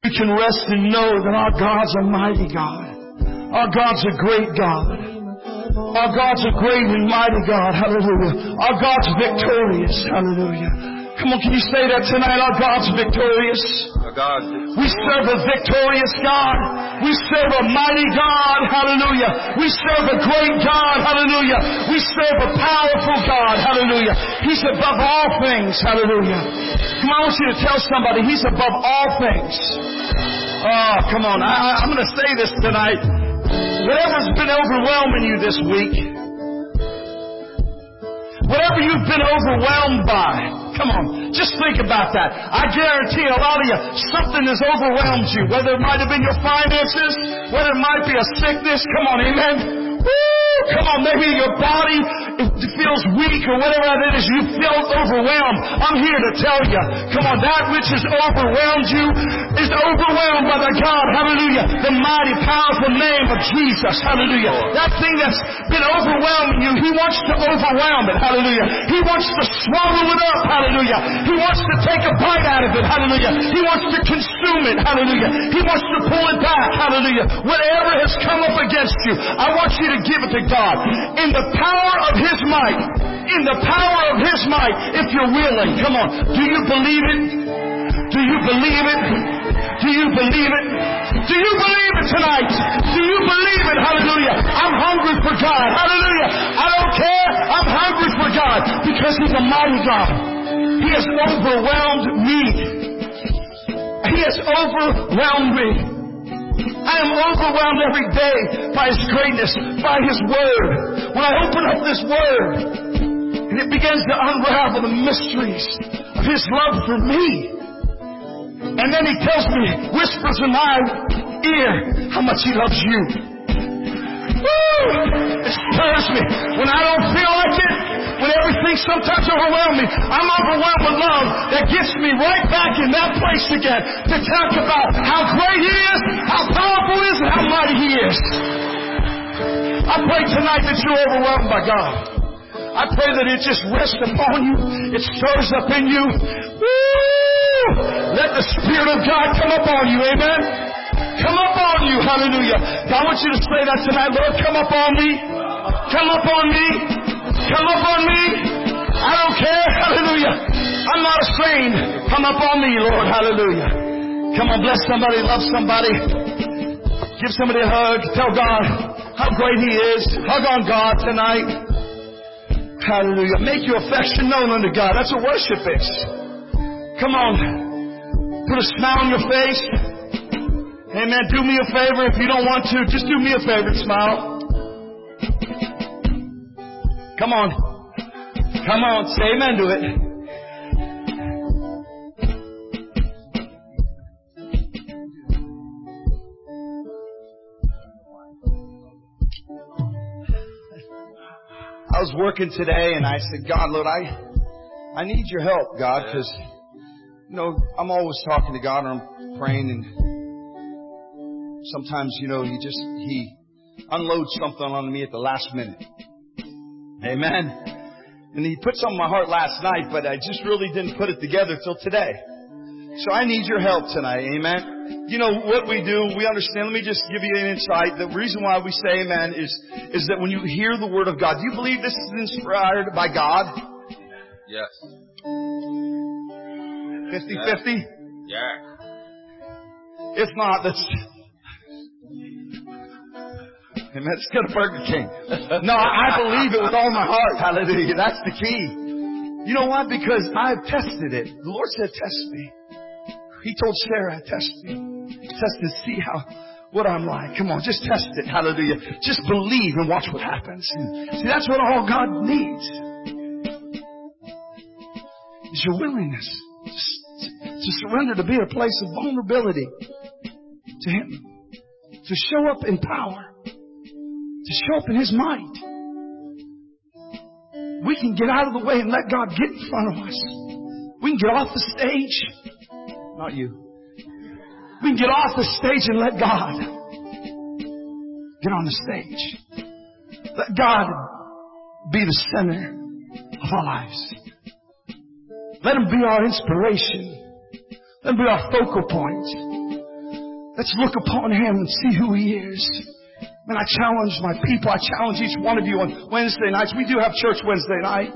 We can rest and know that our God's a mighty God. Our God's a great God. Our God's a great and mighty God. Hallelujah. Our God's victorious. Hallelujah. Come on, can you say that tonight? Our God's victorious. We serve a victorious God. We serve a mighty God. Hallelujah. We serve a great God. Hallelujah. We serve a powerful God. Hallelujah. He's above all things. Hallelujah. Come on, I want you to tell somebody He's above all things. Oh, come on. I'm going to say this tonight. Whatever's been overwhelming you this week, whatever you've been overwhelmed by, come on, just think about that. I guarantee a lot of you, something has overwhelmed you. Whether it might have been your finances, whether it might be a sickness. Come on, amen. Woo! Come on, maybe your body feels weak or whatever it is. You feel overwhelmed. I'm here to tell you, come on, that which has overwhelmed you is overwhelmed by the God, hallelujah, the mighty, powerful name of Jesus, hallelujah. That thing that's been overwhelming you, He wants to overwhelm it, hallelujah. He wants to swallow it up, hallelujah. He wants to take a bite out of it, hallelujah. He wants to consume it, hallelujah. He wants to pull it back, hallelujah. Whatever has come up against you, I want you to give it to God. In the power of His might, in the power of His might, if you're willing, come on. Do you believe it? Do you believe it? Do you believe it? Do you believe it tonight? Do you believe it? Hallelujah. I'm hungry for God. Hallelujah. I don't care. I'm hungry for God because He's a mighty God. He has overwhelmed me. He has overwhelmed me. I am overwhelmed every day by His greatness, by His Word. When I open up this Word, and it begins to unravel the mysteries of His love for me. And then He tells me, whispers in my ear, how much He loves you. Woo! It stirs me. When I don't feel like it, when everything sometimes overwhelms me, I'm overwhelmed with love that gets me right back in that place again to talk about how great He is, how powerful He is, and how mighty He is. I pray tonight that you're overwhelmed by God. I pray that it just rests upon you. It stirs up in you. Woo! Let the Spirit of God come upon you. Amen. Come upon you. Hallelujah. I want you to say that tonight. Lord, come upon me. Come upon me. Come upon me. I don't care. Hallelujah. I'm not ashamed. Come upon me, Lord. Hallelujah. Come on, bless somebody. Love somebody. Give somebody a hug. Tell God how great He is. Hug on God tonight. Hallelujah. Make your affection known unto God. That's what worship is. Come on. Put a smile on your face. Amen. Do me a favor. If you don't want to, just do me a favor and smile. Come on. Come on. Say amen to it. I was working today and I said, God, Lord, I need your help, God, because, you know, I'm always talking to God and I'm praying, and sometimes, you know, He unloads something on me at the last minute. Amen. And He put something in my heart last night, but I just really didn't put it together till today. So I need your help tonight. Amen. You know what we do, we understand. Let me just give you an insight. The reason why we say amen is that when you hear the Word of God, do you believe this is inspired by God? Yes. 50-50? Yeah. If not, let's go to Burger King. No, I believe it with all my heart. Hallelujah. That's the key. You know why? Because I've tested it. The Lord said, test me. He told Sarah, test me. Test to see what I'm like. Come on, just test it. Hallelujah. Just believe and watch what happens. See, that's what all God needs. Is your willingness to surrender, to be a place of vulnerability to Him. To show up in power. To show up in His might. We can get out of the way and let God get in front of us. We can get off the stage. Not you. We can get off the stage and let God get on the stage. Let God be the center of our lives. Let Him be our inspiration. Let Him be our focal point. Let's look upon Him and see who He is. And I challenge my people. I challenge each one of you on Wednesday nights. We do have church Wednesday night.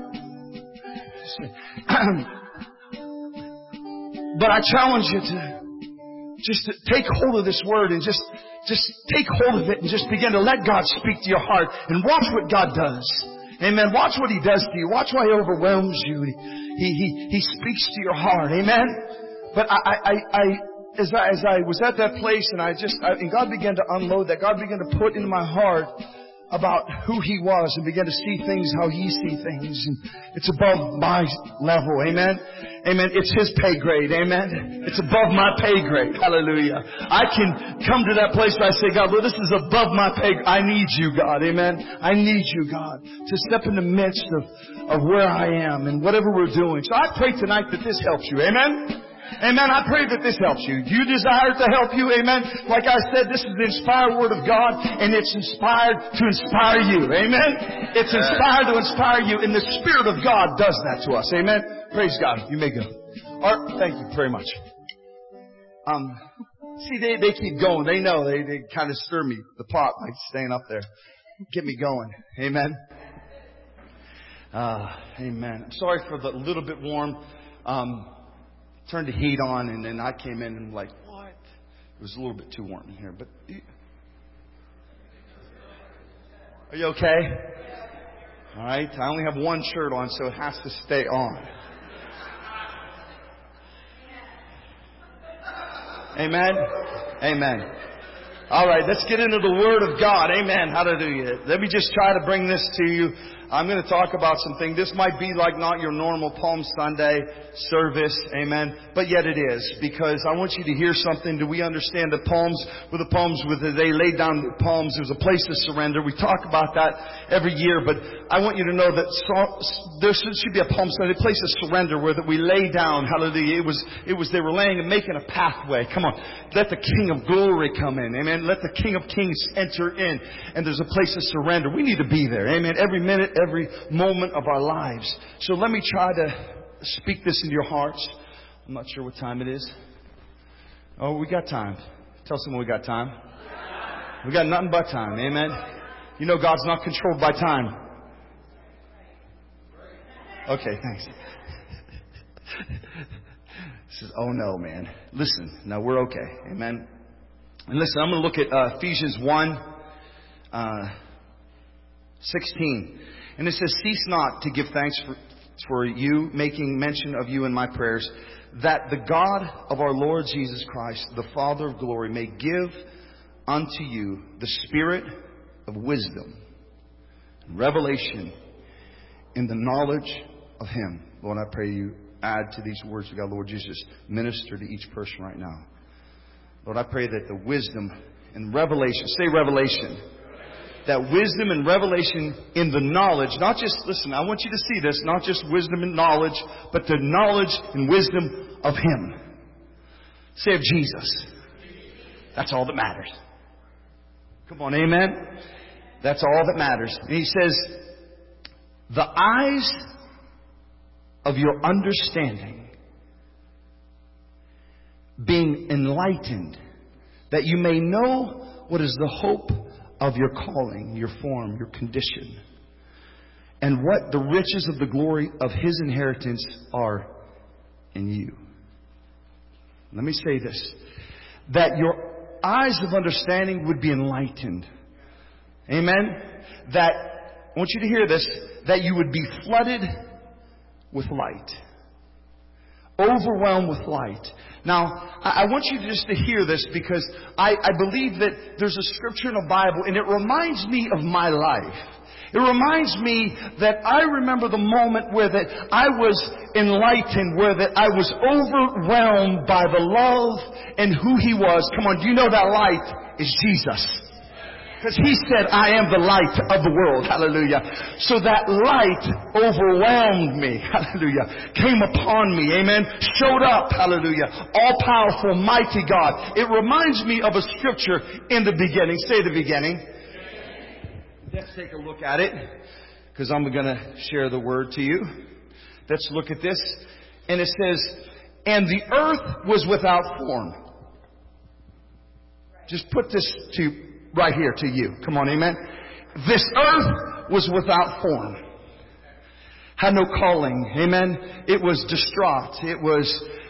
But I challenge you to just to take hold of this word and just take hold of it and just begin to let God speak to your heart and watch what God does. Amen. Watch what He does to you. Watch why He overwhelms you. He speaks to your heart. Amen. But as I was at that place and God began to unload that, God began to put in my heart about who He was and began to see things how He sees things. And it's above my level. Amen. Amen. It's His pay grade. Amen. It's above my pay grade. Hallelujah. I can come to that place where I say, God, Lord, this is above my pay grade. I need you, God. Amen. I need you, God, to step in the midst of where I am and whatever we're doing. So I pray tonight that this helps you. Amen. Amen. I pray that this helps you. Do you desire to help you? Amen. Like I said, this is the inspired Word of God, and it's inspired to inspire you. Amen. It's inspired to inspire you, and the Spirit of God does that to us. Amen. Praise God. You may go. Art, thank you very much. See, they keep going. They know. They kind of stir me, the pot, like staying up there. Get me going. Amen. Amen. I'm sorry for the little bit warm. Turned the heat on, and then I came in and I'm like, what? It was a little bit too warm in here. But are you okay? All right. I only have one shirt on, so it has to stay on. Amen. Amen. All right. Let's get into the Word of God. Amen. Hallelujah. Let me just try to bring this to you. I'm going to talk about something. This might be like not your normal Palm Sunday service. Amen. But yet it is. Because I want you to hear something. Do we understand that palms, they laid down the palms. There was a place of surrender. We talk about that every year. But I want you to know that there should be a Palm Sunday, a place of surrender where that we lay down. Hallelujah. They were laying and making a pathway. Come on. Let the King of Glory come in. Amen. Let the King of Kings enter in. And there's a place of surrender. We need to be there. Amen. Every minute, every moment of our lives. So let me try to speak this into your hearts. I'm not sure what time it is. Oh, we got time. Tell someone we got time. We got nothing but time. Amen. You know God's not controlled by time. Okay, thanks. Says, oh no, man. Listen, no, we're okay. Amen. And listen, I'm going to look at Ephesians 1, 16. And it says, cease not to give thanks for you, making mention of you in my prayers, that the God of our Lord Jesus Christ, the Father of glory, may give unto you the spirit of wisdom and revelation in the knowledge of Him. Lord, I pray you add to these words of God, Lord Jesus, minister to each person right now. Lord, I pray that the wisdom and revelation, say revelation, that wisdom and revelation in the knowledge, not just, listen, I want you to see this, not just wisdom and knowledge, but the knowledge and wisdom of Him. Say of Jesus. That's all that matters. Come on, amen? That's all that matters. And He says, the eyes of your understanding being enlightened, that you may know what is the hope of your calling, your form, your condition, and what the riches of the glory of His inheritance are in you. Let me say this, that your eyes of understanding would be enlightened. Amen? That, I want you to hear this, that you would be flooded with light. Overwhelmed with light. Now, I want you just to hear this because I believe that there's a scripture in the Bible and it reminds me of my life. It reminds me that I remember the moment where that I was enlightened, where that I was overwhelmed by the love and who He was. Come on, do you know that light is Jesus? Because He said, I am the light of the world. Hallelujah. So that light overwhelmed me. Hallelujah. Came upon me. Amen. Showed up. Hallelujah. All powerful, mighty God. It reminds me of a scripture in the beginning. Say the beginning. Let's take a look at it. Because I'm going to share the word to you. Let's look at this. And it says, and the earth was without form just put this right here to you. Come on, amen. This earth was without form. Had no calling. Amen. It was distraught. It was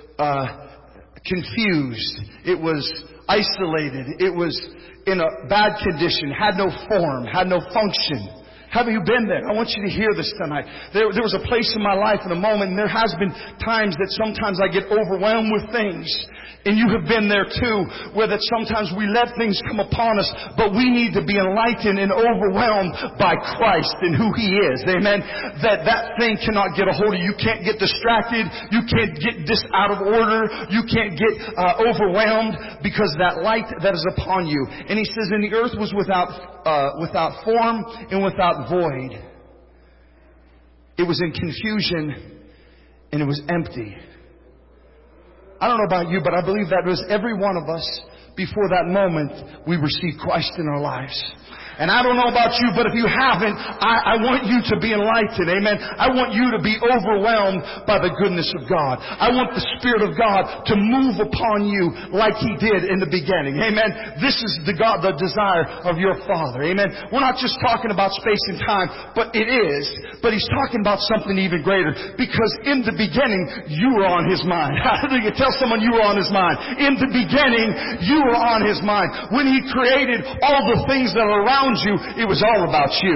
confused. It was isolated. It was in a bad condition. Had no form. Had no function. Have you been there? I want you to hear this tonight. There was a place in my life in a moment, and there has been times that sometimes I get overwhelmed with things. And you have been there too, where that sometimes we let things come upon us, but we need to be enlightened and overwhelmed by Christ and who He is. Amen. That thing cannot get a hold of you. You can't get distracted. You can't get this out of order. You can't get overwhelmed because that light that is upon you. And He says, and the earth was without form and without void. It was in confusion and it was empty. I don't know about you, but I believe that was every one of us before that moment we received Christ in our lives. And I don't know about you, but if you haven't, I want you to be enlightened. Amen. I want you to be overwhelmed by the goodness of God. I want the Spirit of God to move upon you like He did in the beginning. Amen. This is the desire of your Father. Amen. We're not just talking about space and time, but it is. But He's talking about something even greater. Because in the beginning, you were on His mind. Hallelujah. Tell someone you were on His mind. In the beginning, you were on His mind. When He created all the things that are around you, it was all about you.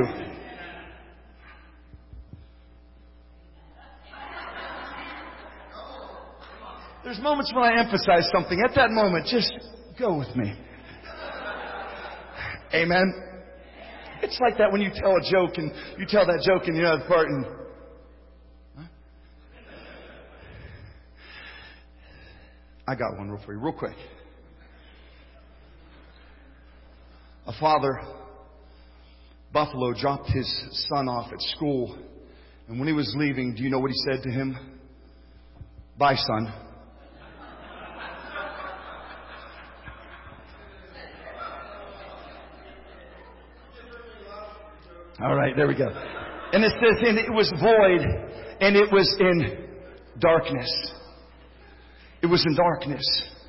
There's moments when I emphasize something. At that moment, just go with me. Amen. It's like that when you tell a joke and you tell that joke in the other part and I got one for you real quick. A father, Buffalo, dropped his son off at school. And when he was leaving, do you know what he said to him? Bye, son. All right, there we go. And it says, and it was void, and it was in darkness. It was in darkness.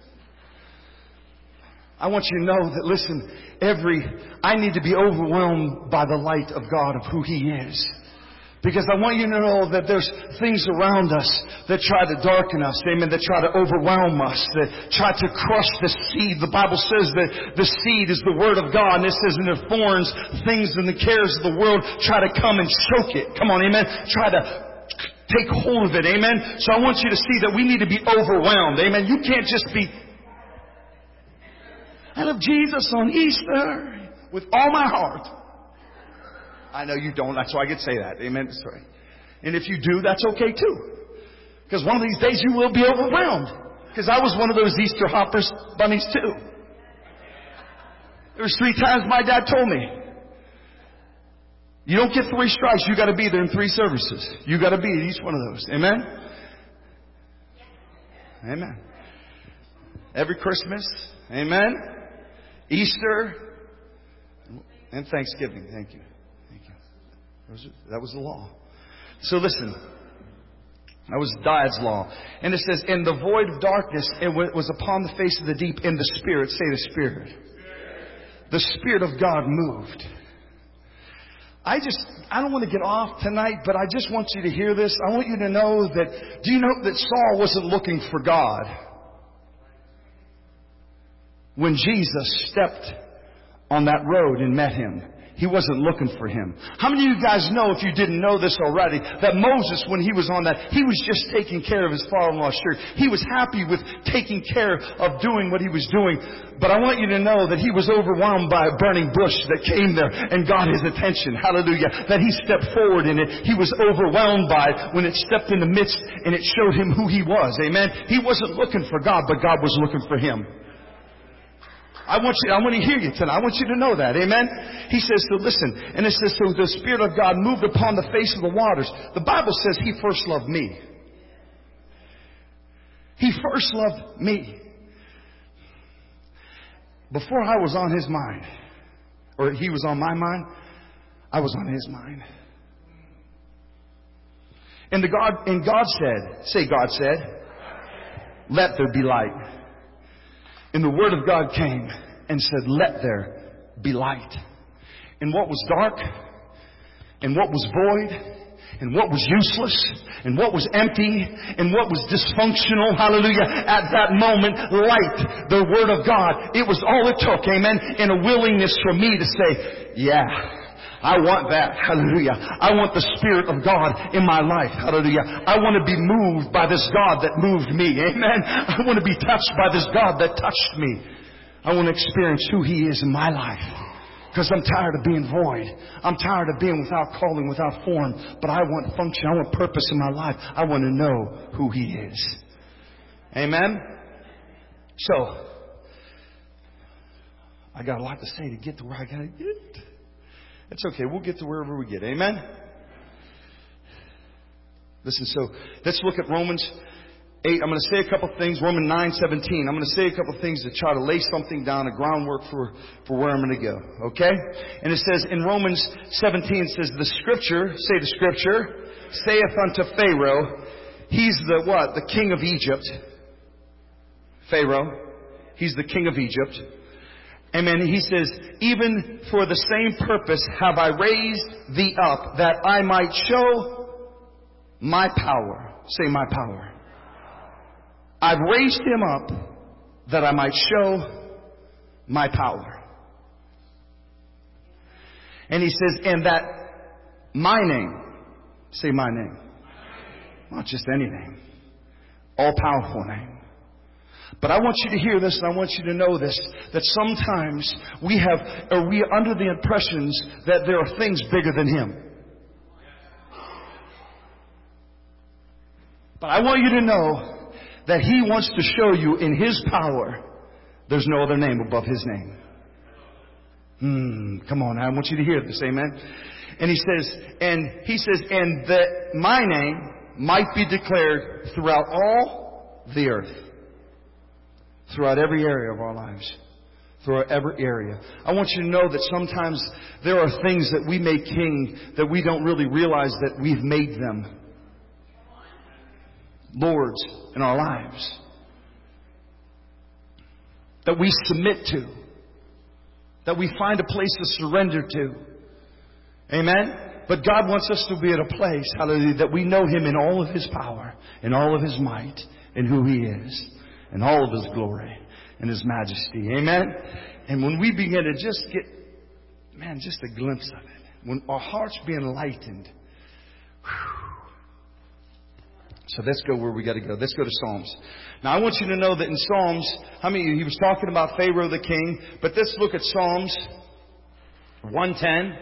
I want you to know that, listen, I need to be overwhelmed by the light of God, of who He is. Because I want you to know that there's things around us that try to darken us, amen, that try to overwhelm us, that try to crush the seed. The Bible says that the seed is the Word of God, and it says in the thorns, things and the cares of the world try to come and choke it. Come on, amen. Try to take hold of it, amen. So I want you to see that we need to be overwhelmed, amen. You can't just be, I love Jesus on Easter with all my heart. I know you don't. That's why I could say that. Amen. Sorry. And if you do, that's okay too. Because one of these days you will be overwhelmed. Because I was one of those Easter hoppers bunnies too. There was 3 times my dad told me, you don't get 3 strikes. You got to be there in 3 services. You got to be at each one of those. Amen. Amen. Every Christmas. Amen. Easter and Thanksgiving. Thank you. Thank you. That was the law. So listen. That was Dad's law. And it says, in the void of darkness, it was upon the face of the deep in the Spirit. Say the Spirit. The Spirit of God moved. I don't want to get off tonight, but I just want you to hear this. I want you to know that, do you know that Saul wasn't looking for God? When Jesus stepped on that road and met him, He wasn't looking for him. How many of you guys know, if you didn't know this already, that Moses, when he was on that, he was just taking care of his father-in-law's shirt. He was happy with taking care of doing what he was doing. But I want you to know that he was overwhelmed by a burning bush that came there and got his attention. Hallelujah. That he stepped forward in it. He was overwhelmed by it when it stepped in the midst and it showed him who he was. Amen. He wasn't looking for God, but God was looking for him. I want to hear you tonight. I want you to know that. Amen. He says, so listen. And it says, so the Spirit of God moved upon the face of the waters. The Bible says He first loved me. He first loved me. Before I was on His mind, or He was on my mind, I was on His mind. And God said, say God said, let there be light. And the Word of God came. and said, let there be light. And what was dark, and what was void, and what was useless, and what was empty, and what was dysfunctional, hallelujah, at that moment, light, the Word of God, it was all it took, amen, and a willingness for me to say, yeah, I want that, hallelujah. I want the Spirit of God in my life, hallelujah. I want to be moved by this God that moved me, amen. I want to be touched by this God that touched me. I want to experience who He is in my life. Because I'm tired of being void. I'm tired of being without calling, without form. But I want function. I want purpose in my life. I want to know who He is. Amen? So, I got a lot to say to get to where I got to get. It's okay. We'll get to wherever we get. Amen? Listen, so let's look at Romans 8. I'm going to say a couple things. Romans 9:17. I'm going to say a couple things to try to lay something down, a groundwork for where I'm going to go. Okay? And it says in Romans 17, it says, the Scripture, say the Scripture, saith unto Pharaoh, he's the what? The king of Egypt. Pharaoh. He's the king of Egypt. Amen. He says, even for the same purpose have I raised thee up, that I might show my power. Say my power. I've raised him up that I might show my power. And he says, and that my name, say my name, not just any name, all powerful name. But I want you to hear this and I want you to know this, that sometimes we are under the impressions that there are things bigger than Him. But I want you to know that He wants to show you in His power, there's no other name above His name. Come on, I want you to hear this, amen. And He says, and that my name might be declared throughout all the earth. Throughout every area of our lives. Throughout every area. I want you to know that sometimes there are things that we make king that we don't really realize that we've made them lords in our lives. That we submit to. That we find a place to surrender to. Amen? But God wants us to be at a place, hallelujah, that we know Him in all of His power, in all of His might, in who He is, in all of His glory, and His majesty. Amen? And when we begin to just get, just a glimpse of it. When our hearts be enlightened. So let's go where we got to go. Let's go to Psalms. Now I want you to know that in Psalms, he was talking about Pharaoh the king, but let's look at Psalms 110.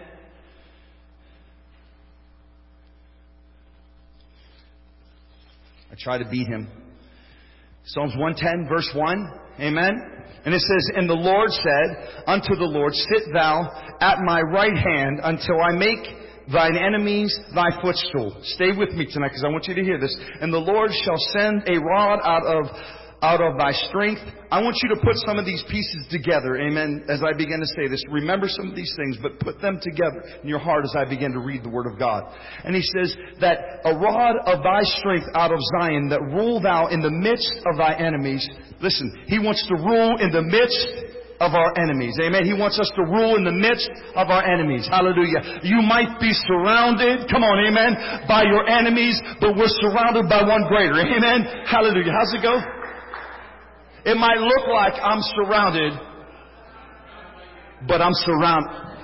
I try to beat him. Psalms 110 verse 1. Amen. And it says, and the Lord said unto the Lord, sit thou at my right hand until I make thine enemies thy footstool. Stay with me tonight because I want you to hear this. And the Lord shall send a rod out of thy strength. I want you to put some of these pieces together. Amen. As I begin to say this, remember some of these things, but put them together in your heart as I begin to read the Word of God. And He says that a rod of thy strength out of Zion, that rule thou in the midst of thy enemies. Listen, He wants to rule in the midst of our enemies. Amen. He wants us to rule in the midst of our enemies. Hallelujah. You might be surrounded, come on, amen, by your enemies, but we're surrounded by one greater. Amen. Hallelujah. How's it go? It might look like I'm surrounded, but I'm surrounded.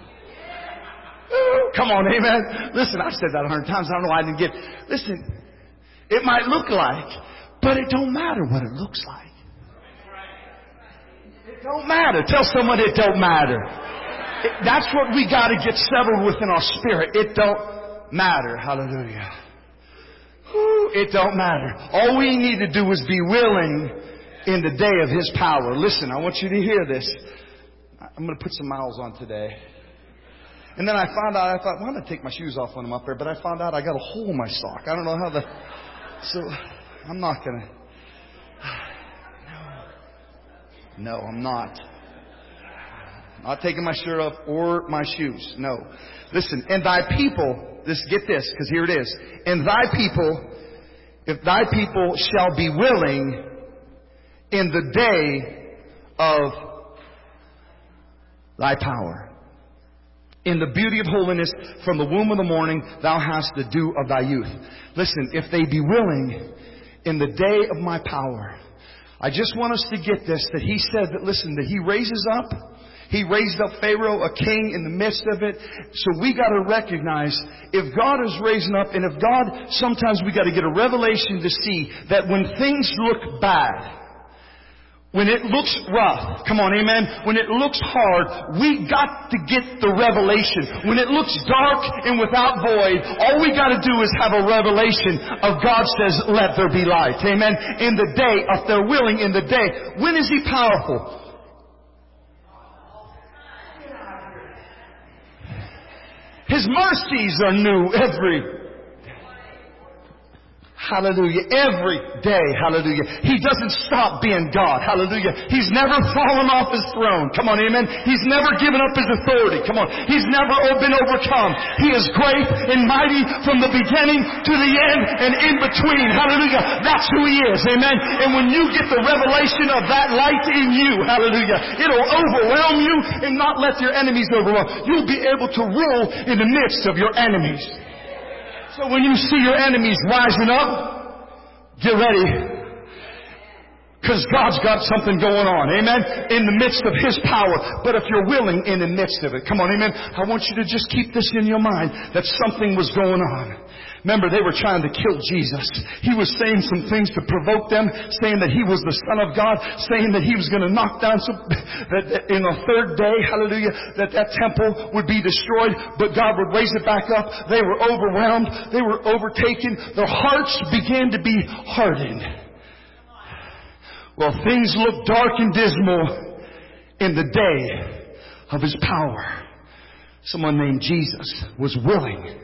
Come on, amen. Listen, I've said that 100 times. I don't know why I didn't get. Listen, it might look like, but it don't matter what it looks like. It don't matter. Tell someone it don't matter. That's what we got to get settled within our spirit. It don't matter. Hallelujah. It don't matter. All we need to do is be willing in the day of His power. Listen, I want you to hear this. I'm going to put some miles on today. And then I found out, I thought, well, I'm going to take my shoes off when I'm up there. But I found out I got a hole in my sock. I don't know how so I'm not going to. No, I'm not. I'm not taking my shirt off or my shoes. No. Listen, and thy people, get this, because here it is. And thy people, if thy people shall be willing in the day of thy power. In the beauty of holiness, from the womb of the morning, thou hast the dew of thy youth. Listen, if they be willing in the day of my power. I just want us to get this, that He said that, listen, that He raises up. He raised up Pharaoh, a king, in the midst of it. So we got to recognize, if God is raising up, and if God, sometimes we got to get a revelation to see that when things look bad, when it looks rough, come on, amen, when it looks hard, we got to get the revelation. When it looks dark and without void, all we got to do is have a revelation of God says, let there be light. Amen. In the day, if they're willing in the day. When is He powerful? His mercies are new every hallelujah. Every day. Hallelujah. He doesn't stop being God. Hallelujah. He's never fallen off His throne. Come on, amen. He's never given up His authority. Come on. He's never been overcome. He is great and mighty from the beginning to the end and in between. Hallelujah. That's who He is. Amen. And when you get the revelation of that light in you, hallelujah, it'll overwhelm you and not let your enemies overwhelm. You'll be able to rule in the midst of your enemies. So when you see your enemies rising up, get ready. Because God's got something going on. Amen. In the midst of His power. But if you're willing in the midst of it. Come on, amen. I want you to just keep this in your mind. That something was going on. Remember, they were trying to kill Jesus. He was saying some things to provoke them, saying that He was the Son of God, saying that He was going to knock down that in the third day, hallelujah, that temple would be destroyed, but God would raise it back up. They were overwhelmed. They were overtaken. Their hearts began to be hardened. Well, things looked dark and dismal in the day of His power. Someone named Jesus was willing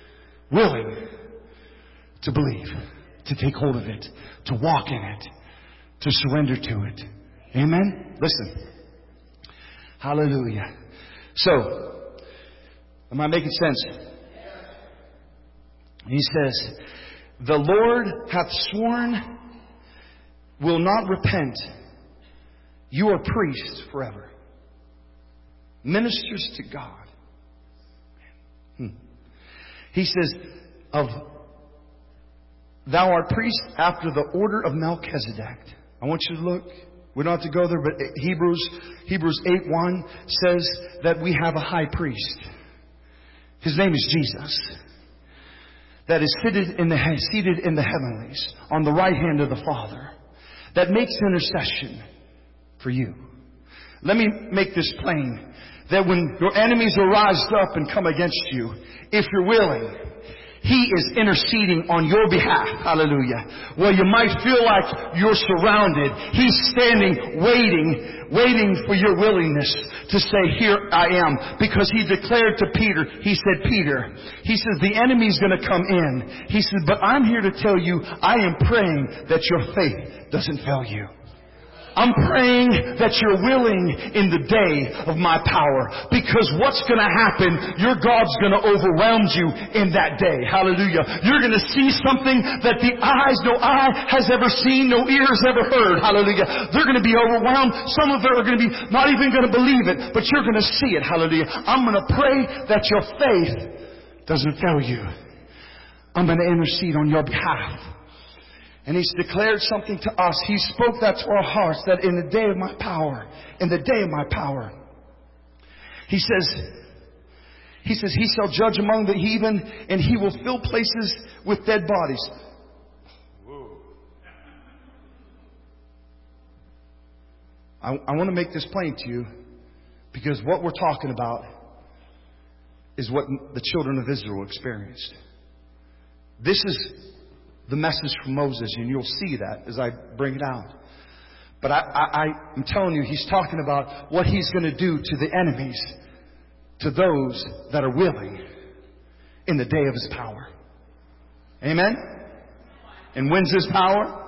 to believe, to take hold of it, to walk in it, to surrender to it. Amen? Listen. Hallelujah. So, am I making sense? He says, the Lord hath sworn, will not repent. You are priests forever. Ministers to God. He says, thou art priest after the order of Melchizedek. I want you to look. We don't have to go there, but Hebrews 8:1 says that we have a high priest. His name is Jesus. That is seated in the heavenlies, on the right hand of the Father. That makes intercession for you. Let me make this plain. That when your enemies will rise up and come against you, if you're willing, He is interceding on your behalf. Hallelujah. Well, you might feel like you're surrounded. He's standing, waiting for your willingness to say, here I am. Because He declared to Peter, He said, Peter, He says, the enemy's going to come in. He said, but I'm here to tell you, I am praying that your faith doesn't fail you. I'm praying that you're willing in the day of my power. Because what's going to happen, your God's going to overwhelm you in that day. Hallelujah. You're going to see something that no eye has ever seen, no ear has ever heard. Hallelujah. They're going to be overwhelmed. Some of them are going to be not even going to believe it, but you're going to see it. Hallelujah. I'm going to pray that your faith doesn't fail you. I'm going to intercede on your behalf. And He's declared something to us. He spoke that to our hearts, that in the day of my power, He says, He shall judge among the heathen, and He will fill places with dead bodies. I want to make this plain to you, because what we're talking about is what the children of Israel experienced. This is the message from Moses, and you'll see that as I bring it out. But I'm telling you, He's talking about what He's going to do to the enemies, to those that are willing in the day of His power. Amen? And when's His power?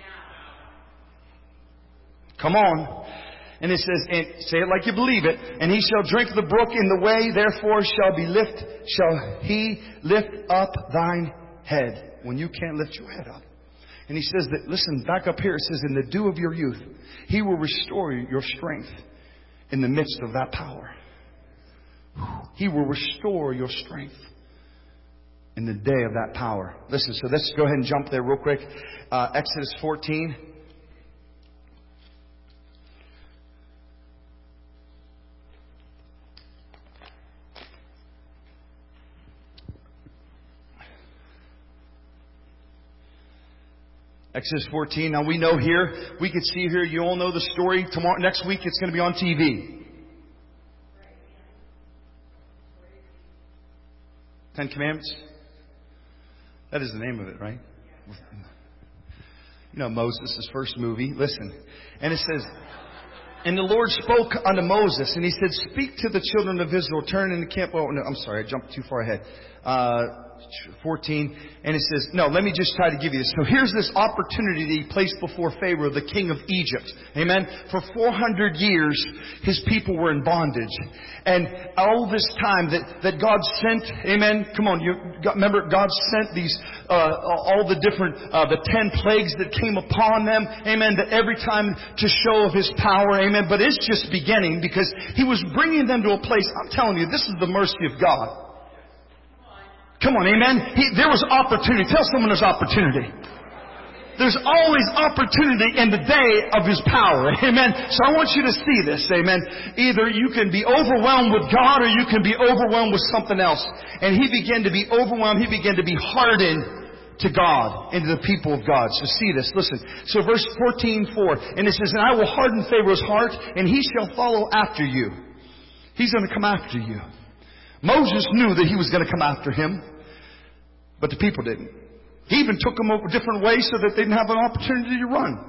Come on. And it says, and say it like you believe it. And he shall drink the brook in the way, therefore shall he lift up thine head. When you can't lift your head up. And He says that, listen, back up here, it says, in the dew of your youth, He will restore your strength. in the midst of that power. He will restore your strength in the day of that power. Listen, so let's go ahead and jump there real quick. Exodus 14. Exodus 14. Now we know here, we can see here, you all know the story. Tomorrow, next week, it's going to be on TV. 10 Commandments? That is the name of it, right? You know Moses' first movie. Listen. And it says, and the Lord spoke unto Moses, and He said, speak to the children of Israel, turn in the camp. Oh, no, I'm sorry, I jumped too far ahead. 14, and it says, no, let me just try to give you this. So here's this opportunity that He placed before Pharaoh, the king of Egypt. Amen. For 400 years, his people were in bondage. And all this time that God sent, amen, come on, remember God sent these, all the different, the 10 plagues that came upon them, amen, that every time to show of His power, amen, but it's just beginning because He was bringing them to a place, I'm telling you, this is the mercy of God. Come on, amen? There was opportunity. Tell someone there's opportunity. There's always opportunity in the day of His power. Amen? So I want you to see this. Amen? Either you can be overwhelmed with God or you can be overwhelmed with something else. And he began to be overwhelmed. He began to be hardened to God and to the people of God. So see this. Listen. So verse 14:4. And it says, and I will harden Pharaoh's heart and he shall follow after you. He's going to come after you. Moses knew that he was going to come after him, but the people didn't. He even took them over different ways so that they didn't have an opportunity to run.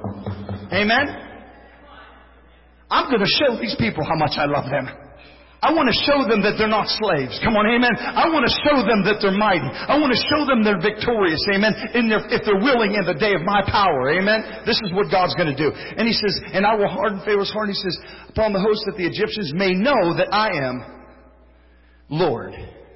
Amen? I'm going to show these people how much I love them. I want to show them that they're not slaves. Come on, amen? I want to show them that they're mighty. I want to show them they're victorious, amen? If they're willing in the day of my power, amen? This is what God's going to do. And he says, and I will harden Pharaoh's heart. He says, upon the host that the Egyptians may know that I am Lord.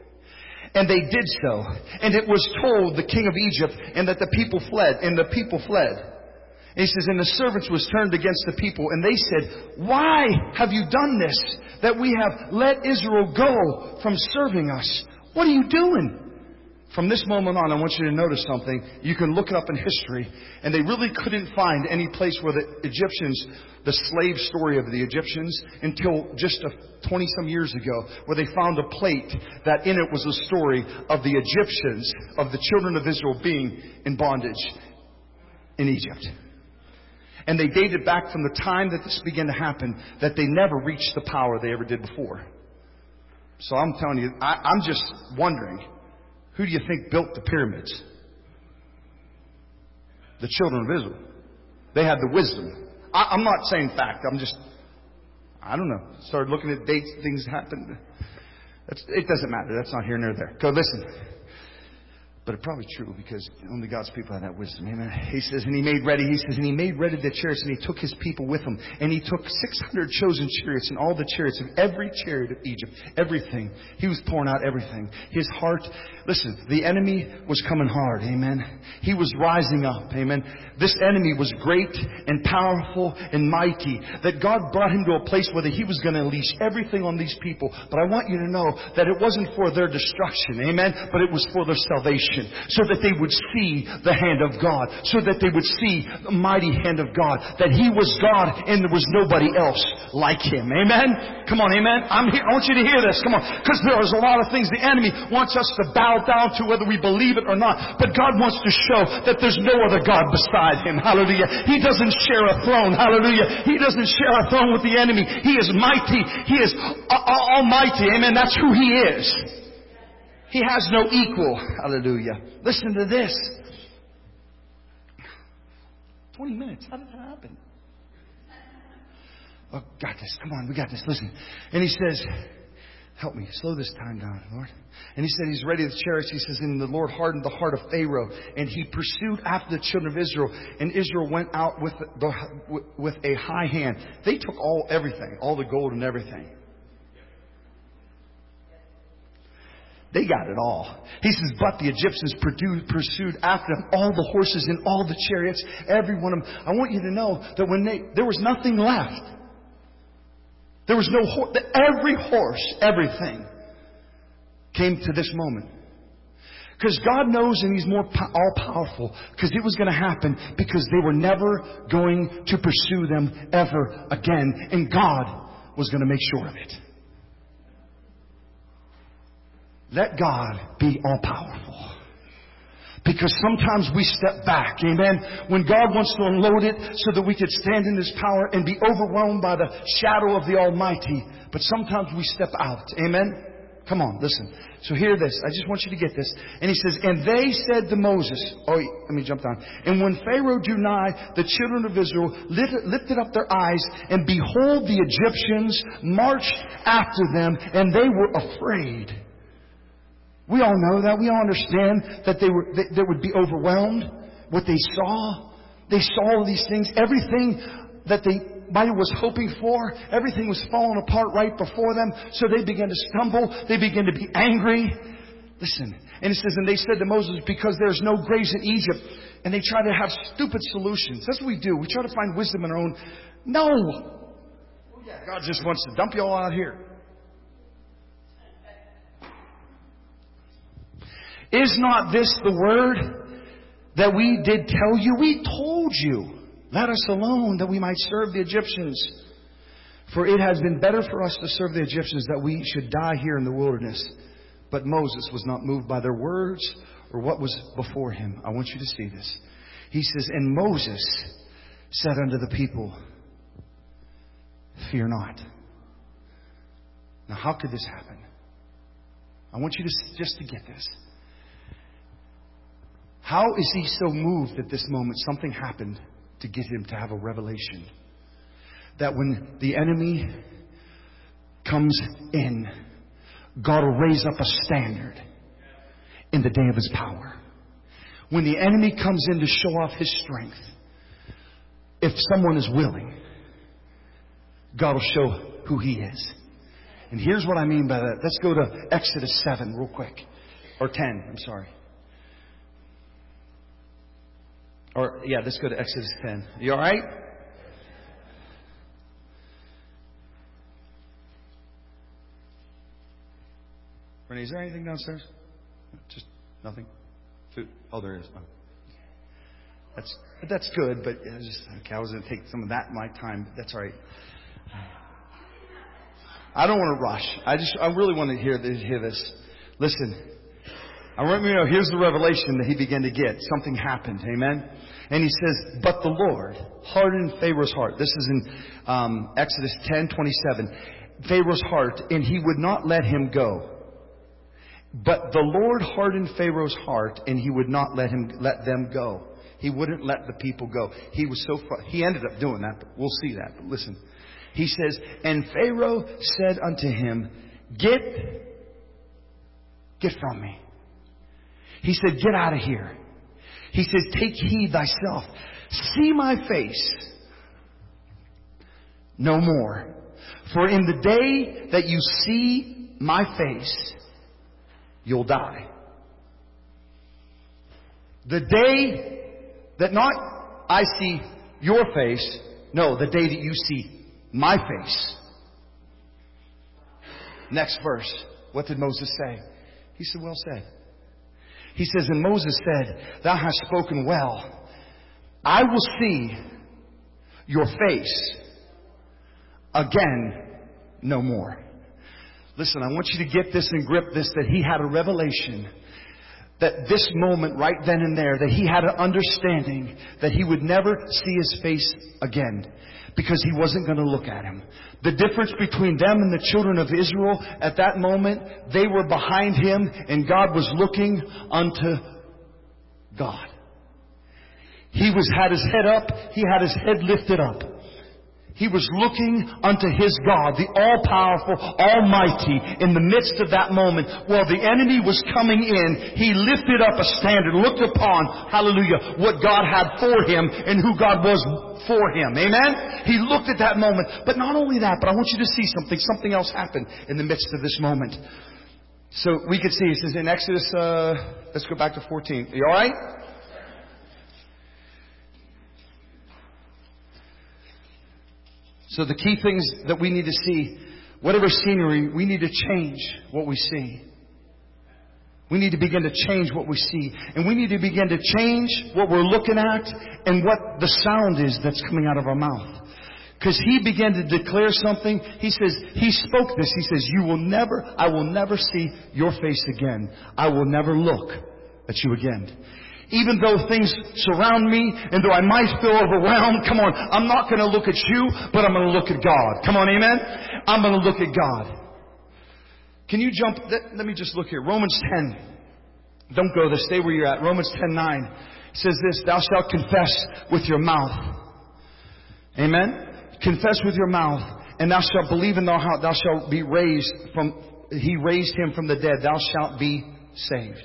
And they did so. And it was told the king of Egypt, and that the people fled. And the people fled. And he says, and the servants was turned against the people. And they said, why have you done this? That we have let Israel go from serving us. What are you doing? From this moment on, I want you to notice something. You can look it up in history. And they really couldn't find any place where the Egyptians, the slave story of the Egyptians, until just 20-some years ago, where they found a plate that in it was a story of the Egyptians, of the children of Israel being in bondage in Egypt. And they dated back from the time that this began to happen, that they never reached the power they ever did before. So I'm telling you, I'm just wondering, who do you think built the pyramids? The children of Israel. They had the wisdom. I'm not saying fact. I don't know. Started looking at dates, things happened. It doesn't matter. That's not here nor there. Go listen. But it's probably true because only God's people have that wisdom. Amen. He says, and he made ready the chariots, and he took his people with him. And he took 600 chosen chariots and all the chariots of every chariot of Egypt. Everything. He was pouring out everything. His heart, listen, the enemy was coming hard. Amen. He was rising up. Amen. This enemy was great and powerful and mighty. That God brought him to a place where he was going to unleash everything on these people. But I want you to know that it wasn't for their destruction. Amen. But it was for their salvation. So that they would see the hand of God. So that they would see the mighty hand of God. That He was God and there was nobody else like Him. Amen? Come on, amen? I want you to hear this. Come on. Because there's a lot of things the enemy wants us to bow down to, whether we believe it or not. But God wants to show that there's no other God beside Him. Hallelujah. He doesn't share a throne. Hallelujah. He doesn't share a throne with the enemy. He is mighty. He is almighty. Amen? That's who He is. He has no equal. Hallelujah. Listen to this. 20 minutes. How did that happen? Oh, got this. Come on, we got this. Listen. And he says, help me. Slow this time down, Lord. And he said he's ready with chariots. He says, and the Lord hardened the heart of Pharaoh. And he pursued after the children of Israel. And Israel went out with a high hand. They took everything, all the gold and everything. They got it all. He says, but the Egyptians pursued after them all the horses and all the chariots, every one of them. I want you to know that when there was nothing left. There was no horse. Every horse, everything came to this moment. Because God knows, and He's more all-powerful, because it was going to happen, because they were never going to pursue them ever again. And God was going to make sure of it. Let God be all-powerful. Because sometimes we step back, amen, when God wants to unload it so that we could stand in His power and be overwhelmed by the shadow of the Almighty. But sometimes we step out, amen. Come on, listen. So hear this. I just want you to get this. And He says, and they said to Moses, let me jump down. And when Pharaoh drew nigh, the children of Israel lifted up their eyes, and behold, the Egyptians marched after them, and they were afraid. We all know that. We all understand that they would be overwhelmed. What they saw all these things. Everything that everybody was hoping for, everything was falling apart right before them. So they began to stumble. They began to be angry. Listen. And it says, and they said to Moses, because there's no graves in Egypt. And they try to have stupid solutions. That's what we do. We try to find wisdom in our own. No. Oh, yeah, God just wants to dump you all out here. Is not this the word that we did tell you? We told you, let us alone that we might serve the Egyptians. For it has been better for us to serve the Egyptians that we should die here in the wilderness. But Moses was not moved by their words or what was before him. I want you to see this. He says, and Moses said unto the people, fear not. Now how could this happen? I want you to just to get this. How is he so moved at this moment? Something happened to get him to have a revelation. That when the enemy comes in, God will raise up a standard in the day of His power. When the enemy comes in to show off his strength, if someone is willing, God will show who He is. And here's what I mean by that. Let's go to Exodus 7 real quick. Or 10, I'm sorry. Let's go to Exodus 10. You all right? Renee, is there anything downstairs? Just nothing? Food? Oh, there is. Oh. That's good, but I was going to take some of that my time. But that's all right. I don't want to rush. I really want to hear this. Listen. I want you to know, here's the revelation that he began to get. Something happened. Amen? And he says, but the Lord hardened Pharaoh's heart. This is in Exodus 10:27. Pharaoh's heart, and he would not let him go. But the Lord hardened Pharaoh's heart, and he would not let them go. He wouldn't let the people go. He was he ended up doing that, but we'll see that. But listen. He says, and Pharaoh said unto him, Get from me. He said, get out of here. He says, take heed thyself. See my face no more. For in the day that you see my face, you'll die. The day that not I see your face, no, the day that you see my face. Next verse. What did Moses say? He said, well said. He says, and Moses said, thou hast spoken well. I will see your face again no more. Listen, I want you to get this and grip this, that he had a revelation. That this moment right then and there, that he had an understanding that he would never see his face again. Because he wasn't going to look at him. The difference between them and the children of Israel at that moment, they were behind him and God was looking unto God. He had his head up. He had his head lifted up. He was looking unto his God, the all-powerful, almighty, in the midst of that moment. While the enemy was coming in, he lifted up a standard, looked upon, hallelujah, what God had for him and who God was for him. Amen? He looked at that moment. But not only that, but I want you to see something. Something else happened in the midst of this moment. So we could see, it says in Exodus, let's go back to 14. Are you alright? So the key things that we need to see, whatever scenery, we need to change what we see. We need to begin to change what we see. And we need to begin to change what we're looking at and what the sound is that's coming out of our mouth. Because he began to declare something. He says, he spoke this. He says, I will never see your face again. I will never look at you again. Even though things surround me and though I might feel overwhelmed, come on, I'm not going to look at you, but I'm going to look at God. Come on, amen? I'm going to look at God. Can you jump? Let me just look here. Romans 10. Don't go there. Stay where you're at. Romans 10:9 says this, thou shalt confess with your mouth. Amen? Confess with your mouth, and thou shalt believe in thy heart, thou shalt be raised from, he raised him from the dead, thou shalt be saved.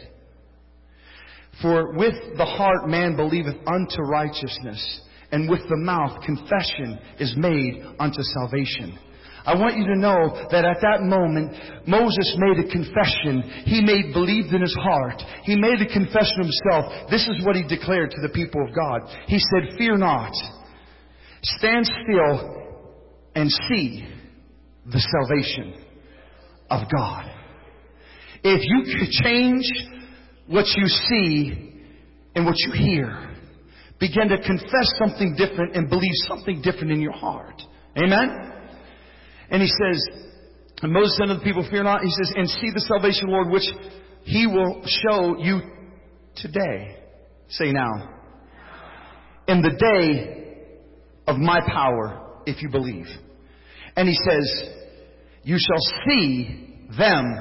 For with the heart man believeth unto righteousness, and with the mouth confession is made unto salvation. I want you to know that at that moment, Moses made a confession. He believed in his heart. He made a confession himself. This is what he declared to the people of God. He said, fear not. Stand still and see the salvation of God. If you could change what you see and what you hear, begin to confess something different and believe something different in your heart. Amen? And he says, and Moses said to the people, fear not. He says, and see the salvation, Lord, which he will show you today. Say now. In the day of my power, if you believe. And he says, you shall see them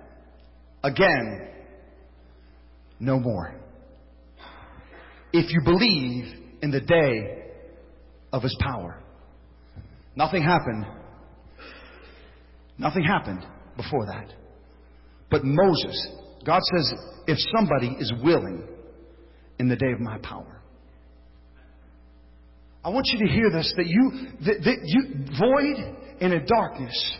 again no more. If you believe in the day of his power. Nothing happened. Nothing happened before that. But Moses, God says, if somebody is willing in the day of my power. I want you to hear this, that you void in a darkness.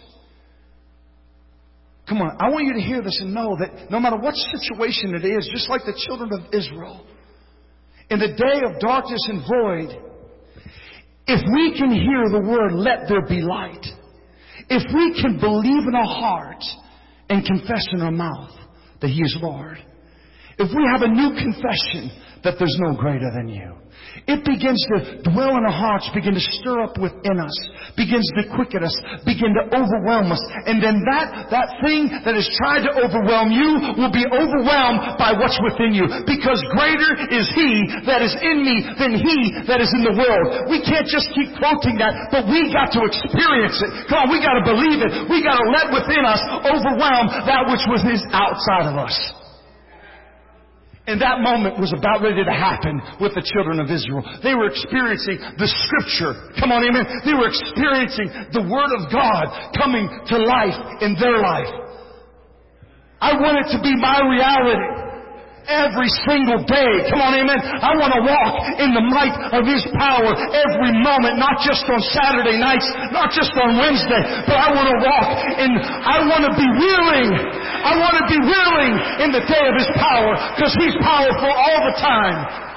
Come on, I want you to hear this and know that no matter what situation it is, just like the children of Israel, in the day of darkness and void, if we can hear the word, let there be light. If we can believe in our heart and confess in our mouth that He is Lord. If we have a new confession that there's no greater than you. It begins to dwell in our hearts, begin to stir up within us, begins to quicken us, begin to overwhelm us. And then that thing that has tried to overwhelm you will be overwhelmed by what's within you. Because greater is He that is in me than he that is in the world. We can't just keep quoting that, but we got to experience it. Come on, we got to believe it. We got to let within us overwhelm that which was His outside of us. And that moment was about ready to happen with the children of Israel. They were experiencing the Scripture. Come on, amen. They were experiencing the Word of God coming to life in their life. I want it to be my reality. Every single day. Come on, amen. I want to walk in the might of His power every moment, not just on Saturday nights, not just on Wednesday, but I want to walk in, I want to be willing. I want to be willing in the day of His power, because He's powerful all the time.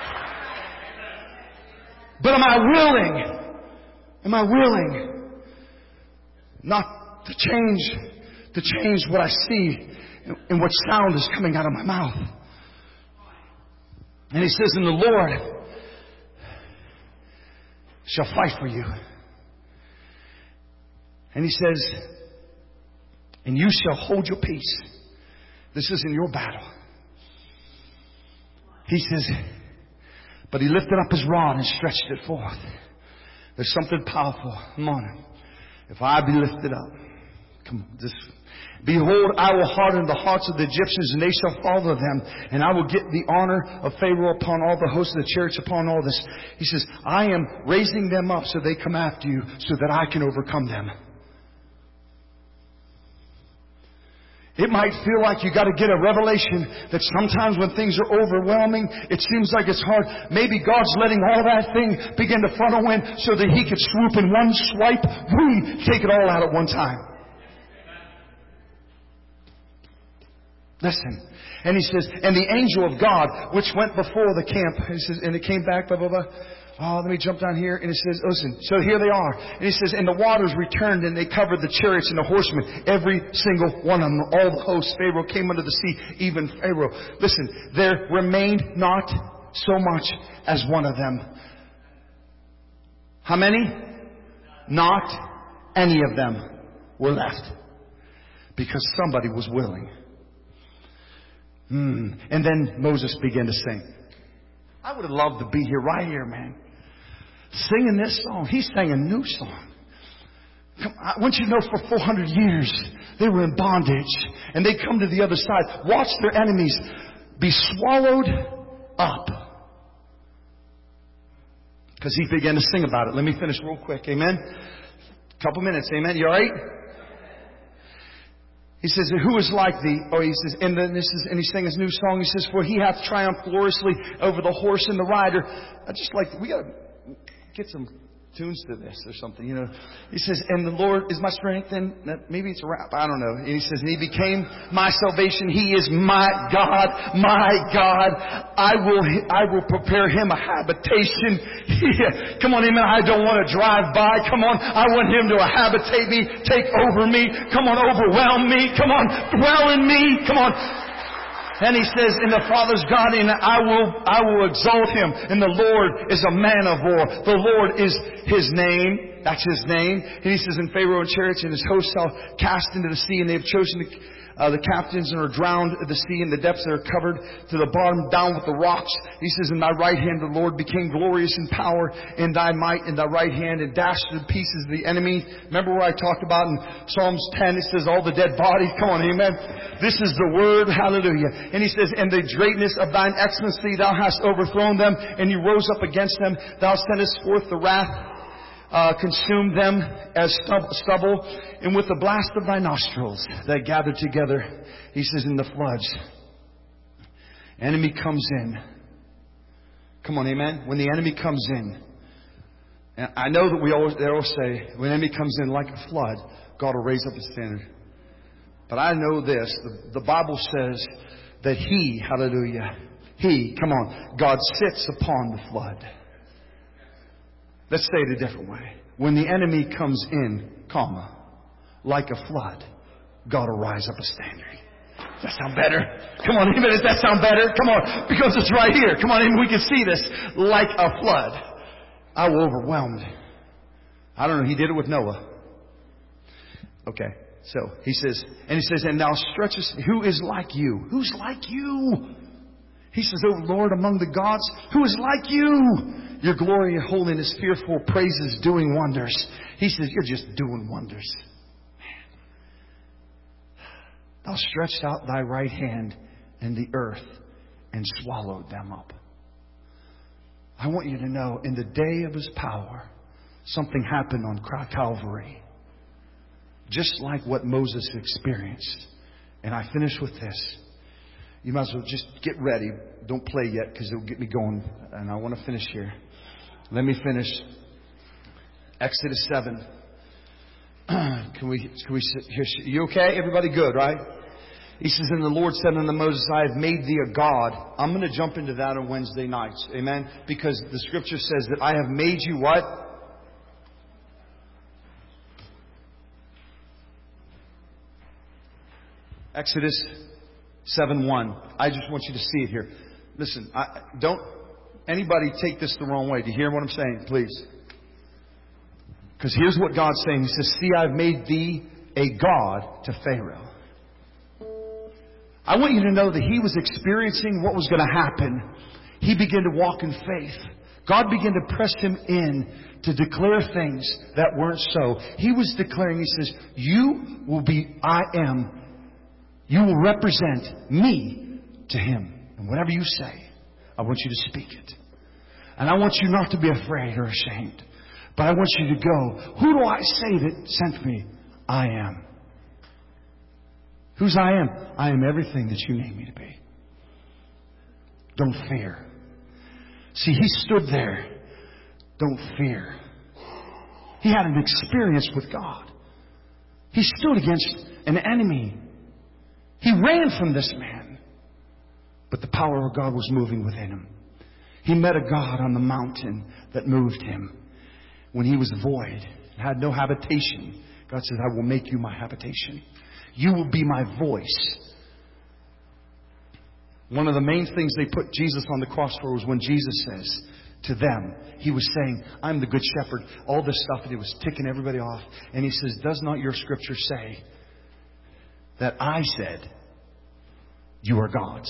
But am I willing? Am I willing not to change what I see and what sound is coming out of my mouth? And He says, and the Lord shall fight for you. And He says, and you shall hold your peace. This isn't your battle. He says, but He lifted up His rod and stretched it forth. There's something powerful. Come on. If I be lifted up. Come on. Just behold, I will harden the hearts of the Egyptians, and they shall follow them. And I will get the honor of Pharaoh upon all the hosts of the chariots, upon all this. He says, I am raising them up so they come after you, so that I can overcome them. It might feel like you got to get a revelation that sometimes when things are overwhelming, it seems like it's hard. Maybe God's letting all that thing begin to funnel in so that He could swoop in one swipe, boom, take it all out at one time. Listen. And He says, and the angel of God, which went before the camp, He says, and it came back, blah, blah, blah. let me jump down here. And it says, listen, so here they are. And he says, and the waters returned and they covered the chariots and the horsemen. Every single one of them, all the hosts, Pharaoh came under the sea, even Pharaoh. Listen, there remained not so much as one of them. How many? Not any of them were left. Because somebody was willing. And then Moses began to sing. I would have loved to be here, right here, man. Singing this song. He sang a new song. I want you to know for 400 years they were in bondage. And they come to the other side. Watch their enemies be swallowed up. Because he began to sing about it. Let me finish real quick. Amen. Couple minutes. Amen. You all right? He says, who is like thee? Oh, he says, and he sang his new song. He says, for he hath triumphed gloriously over the horse and the rider. I just like, we got to get some tunes to this or something, you know. He says, and the Lord is my strength, and maybe it's a rap, I don't know. And he says, and he became my salvation. He is my God, my God. I will prepare him a habitation. Come on, amen. I don't want to drive by. Come on. I want him to habitate me, take over me. Come on, overwhelm me. Come on, dwell in me. Come on. And he says, in the Father's God, and I will exalt him. And the Lord is a man of war. The Lord is his name. That's his name. And he says, and Pharaoh and chariots and his hosts shall cast into the sea, and they have chosen the captains and are drowned at the sea, and the depths that are covered to the bottom, down with the rocks. He says, in thy right hand the Lord became glorious in power, in thy might in thy right hand, and dashed to pieces the enemy. Remember where I talked about in Psalms 10, it says all the dead bodies. Come on, amen. This is the word, hallelujah. And he says, in the greatness of thine excellency thou hast overthrown them, and you rose up against them. Thou sendest forth the wrath, consumed them as stubble, and with the blast of thy nostrils that gathered together. He says, in the floods, enemy comes in. Come on, amen. When the enemy comes in, and I know that they always say, when the enemy comes in like a flood, God will raise up a standard. But I know this, the Bible says that He, hallelujah, He, come on, God sits upon the flood. Let's say it a different way. When the enemy comes in, comma, like a flood, God will rise up a standard. Does that sound better? Come on, amen. Does that sound better? Come on, because it's right here. Come on, amen. We can see this. Like a flood, I will overwhelm. I don't know. He did it with Noah. Okay. So he says, and thou stretchest, who is like you? Who's like you? He says, oh Lord, among the gods, who is like you? Your glory and holiness, fearful praises, doing wonders. He says, you're just doing wonders. Man. Thou stretched out thy right hand in the earth and swallowed them up. I want you to know, in the day of His power, something happened on Calvary. Just like what Moses experienced. And I finish with this. You might as well just get ready. Don't play yet because it'll get me going. And I want to finish here. Let me finish. Exodus 7. Can we sit here? You okay? Everybody good, right? He says, and the Lord said unto Moses, I have made thee a God. I'm going to jump into that on Wednesday nights. Amen? Because the scripture says that I have made you what? Exodus 7:1. I just want you to see it here. Listen, don't anybody take this the wrong way. Do you hear what I'm saying? Please. Because here's what God's saying. He says, see, I've made thee a God to Pharaoh. I want you to know that he was experiencing what was going to happen. He began to walk in faith. God began to press him in to declare things that weren't so. He was declaring, he says, you will be, I am. You will represent me to him. And whatever you say, I want you to speak it. And I want you not to be afraid or ashamed. But I want you to go, who do I say that sent me? I am. Whose I am? I am everything that you need me to be. Don't fear. See, he stood there. Don't fear. He had an experience with God. He stood against an enemy. He ran from this man. But the power of God was moving within him. He met a God on the mountain that moved him. When he was void, had no habitation, God said, I will make you my habitation. You will be my voice. One of the main things they put Jesus on the cross for was when Jesus says to them, He was saying, I'm the good shepherd. All this stuff, and He was ticking everybody off. And He says, does not your scripture say that I said you are God's?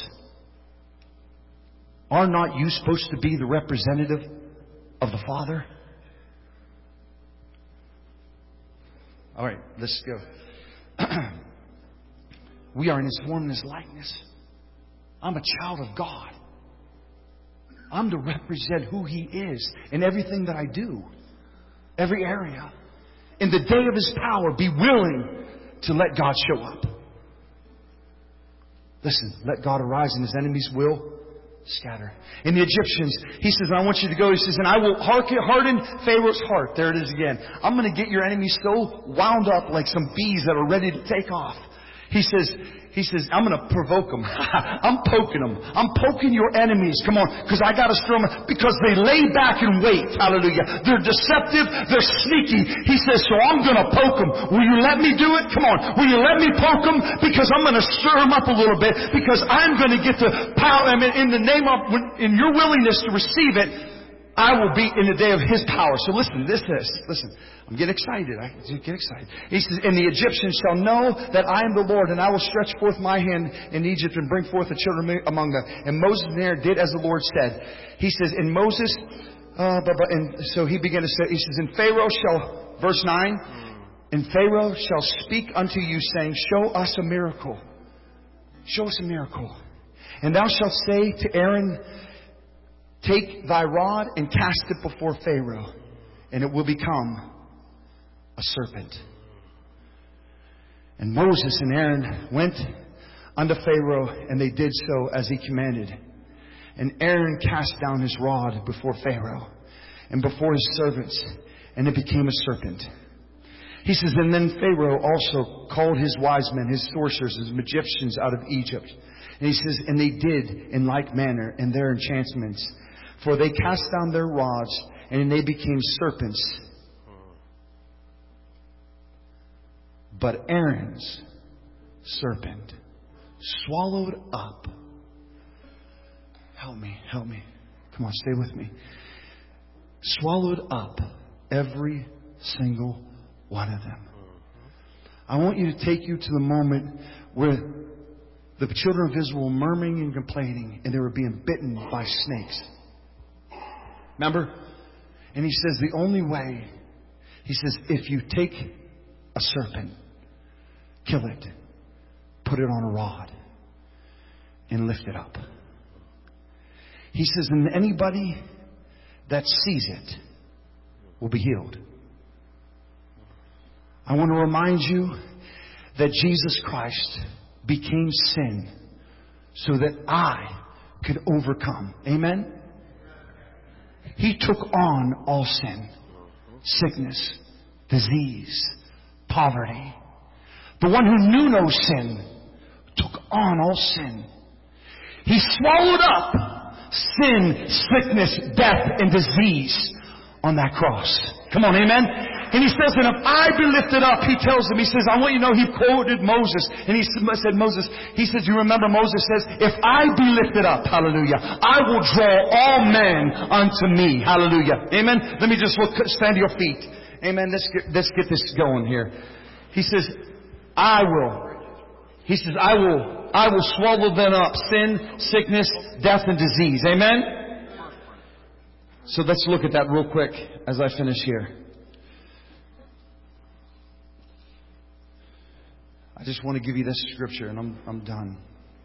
Are not you supposed to be the representative of the Father? All right, let's go. We are in His form and His likeness. I'm a child of God. I'm to represent who He is in everything that I do. Every area. In the day of His power, be willing to let God show up. Listen, let God arise and His enemies will scatter. In the Egyptians, He says, I want you to go. He says, and I will harden Pharaoh's heart. There it is again. I'm going to get your enemies so wound up like some bees that are ready to take off. He says, I'm going to provoke them. I'm poking them. I'm poking your enemies. Come on. Because I got to stir them. Because they lay back and wait. Hallelujah. They're deceptive. They're sneaky. He says, so I'm going to poke them. Will you let me do it? Come on. Will you let me poke them? Because I'm going to stir them up a little bit. Because I'm going to get the power. I mean, in the name of, in your willingness to receive it, I will be in the day of His power. So listen, listen. I'm getting excited. I get excited. He says, and the Egyptians shall know that I am the Lord, and I will stretch forth my hand in Egypt and bring forth the children among them. And Moses and Aaron did as the Lord said. He says, and Moses, and so he began to say, he says, and Pharaoh shall, verse 9, and Pharaoh shall speak unto you, saying, show us a miracle. Show us a miracle. And thou shalt say to Aaron, take thy rod and cast it before Pharaoh, and it will become a serpent. And Moses and Aaron went unto Pharaoh, and they did so as he commanded. And Aaron cast down his rod before Pharaoh and before his servants, and it became a serpent. He says, and then Pharaoh also called his wise men, his sorcerers, his magicians out of Egypt. And he says, and they did in like manner in their enchantments. For they cast down their rods, and they became serpents. But Aaron's serpent swallowed up. Help me. Come on, stay with me. Swallowed up every single one of them. I want you to take you to the moment where the children of Israel were murmuring and complaining, and they were being bitten by snakes. Remember? And he says the only way, he says, if you take a serpent, kill it, put it on a rod, and lift it up. He says, and anybody that sees it will be healed. I want to remind you that Jesus Christ became sin so that I could overcome. Amen? He took on all sin, sickness, disease, poverty. The one who knew no sin took on all sin. He swallowed up sin, sickness, death, and disease on that cross. Come on, amen? And he says, and if I be lifted up, he tells them, he says, I want you to know, he quoted Moses. And he said, Moses, he says, you remember Moses says, if I be lifted up, hallelujah, I will draw all men unto me. Hallelujah. Amen. Let me just stand to your feet. Amen. Let's get this going here. He says, I will swallow them up. Sin, sickness, death, and disease. Amen. So let's look at that real quick as I finish here. I just want to give you this scripture and I'm done.